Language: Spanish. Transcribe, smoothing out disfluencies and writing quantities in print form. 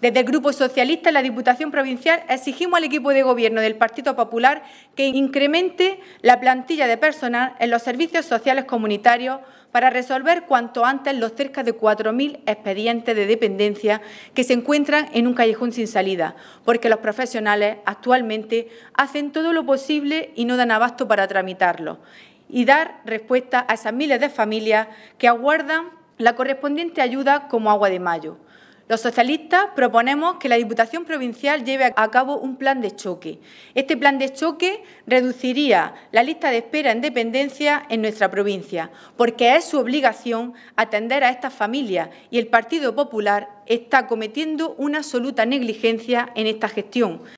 Desde el Grupo Socialista en la Diputación Provincial exigimos al equipo de Gobierno del Partido Popular que incremente la plantilla de personal en los servicios sociales comunitarios para resolver cuanto antes los cerca de 4.000 expedientes de dependencia que se encuentran en un callejón sin salida, porque los profesionales actualmente hacen todo lo posible y no dan abasto para tramitarlos y dar respuesta a esas miles de familias que aguardan la correspondiente ayuda como agua de mayo. Los socialistas proponemos que la Diputación Provincial lleve a cabo un plan de choque. Este plan de choque reduciría la lista de espera en dependencia en nuestra provincia, porque es su obligación atender a estas familias y el Partido Popular está cometiendo una absoluta negligencia en esta gestión.